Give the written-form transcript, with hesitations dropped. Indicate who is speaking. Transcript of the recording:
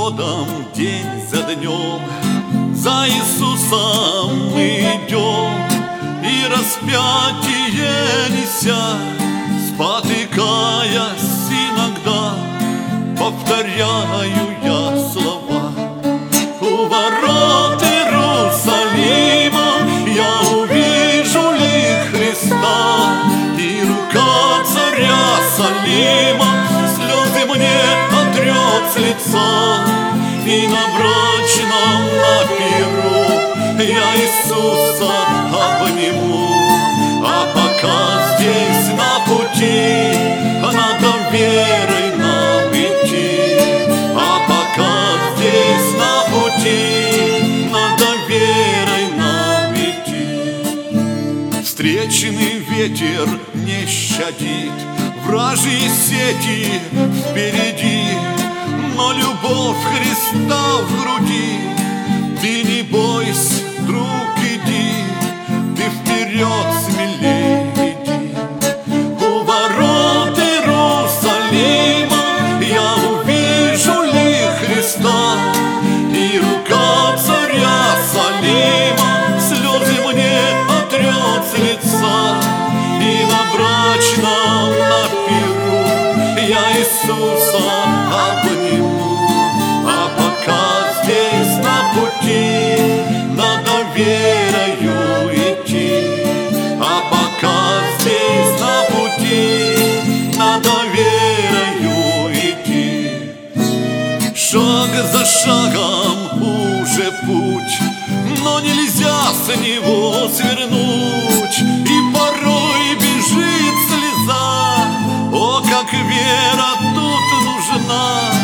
Speaker 1: годом, день за днем за Иисусом мы идем, и распятие неся, спотыкаясь иногда, повторяю я слова. У ворот Иерусалима я увижу лик Христа, и рука царя Салима слезы мне отрет с лица. И на брачном на пиру я Иисуса обниму, а пока здесь на пути надо верой нам идти, а пока здесь на пути надо верой нам идти. Встречный ветер не щадит, вражьи сети впереди, но любовь Христа в груди. Ты не бойся, друг, иди, ты вперед смелей иди. У ворот Иерусалима я увижу лик Христа, и рука царя Салима слезы мне отрет с лица. И на брачном на пиру я Иисуса обниму, а пока здесь на пути надо верою идти, а пока здесь на пути надо верою идти. Шаг за шагом уже путь, но нельзя с него свернуть, и порой бежит слеза. О, как вера тут нужна!